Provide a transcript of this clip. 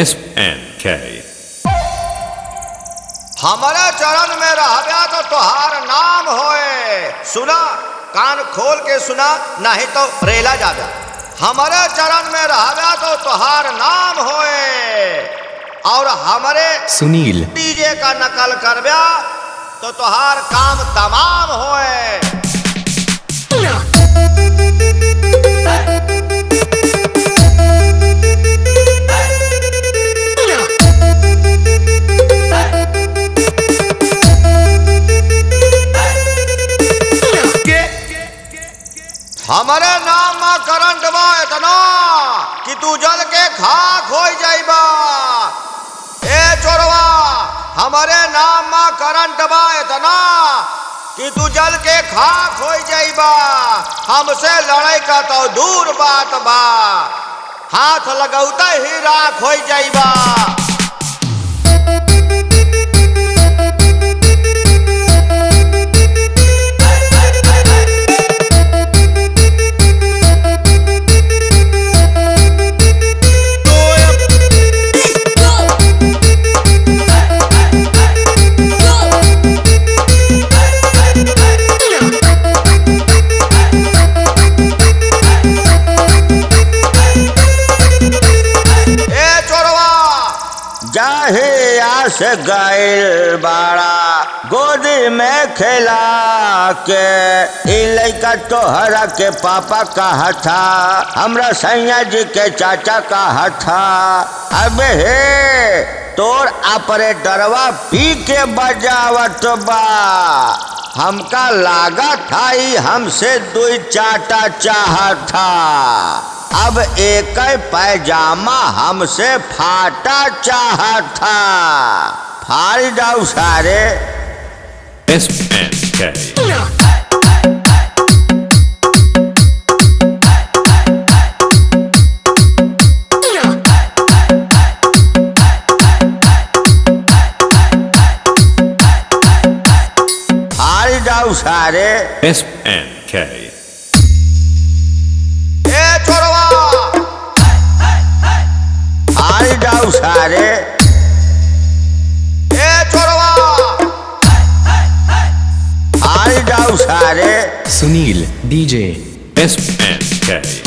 SNK। हमारे चरण में रहबा तो तोहार नाम होए। सुना, कान खोल के सुना, नहीं तो रेला जादा। हमारे चरण में रहबा तो तोहार नाम होए, और हमारे सुनील डीजे का नकल करबा तो तोहार काम तमाम होए। हमारे नाम में करंट बा इतना कि तू जल के खाक हो जाइबा। ए चोरवा, हमारे नाम में करंट बा इतना कि तू जल के खाक हो जाइबा। हमसे लड़ाई का तो दूर बात बा, हाथ लगौता ही राख हो जाइबा। जाहे आस गैल बाड़ा गोदी में खेला के, लइका तोहरा के पापा कहा था, हमरा सैया जी के चाचा कहा था। अब हे तोर ऑपरेटरवा पी के बजावत बा, हमका लागा था ही हमसे दुई चाटा चाहत था। अब एक पैजामा हमसे फाटा चाहत था, फाड़ जाऊ सारे। SNK। फाड़ जाऊ सारे। SNK। फाड़ जाऊ सारे। ए छोरवा, फाड़ जाऊ सारे। Sunil DJ SNK।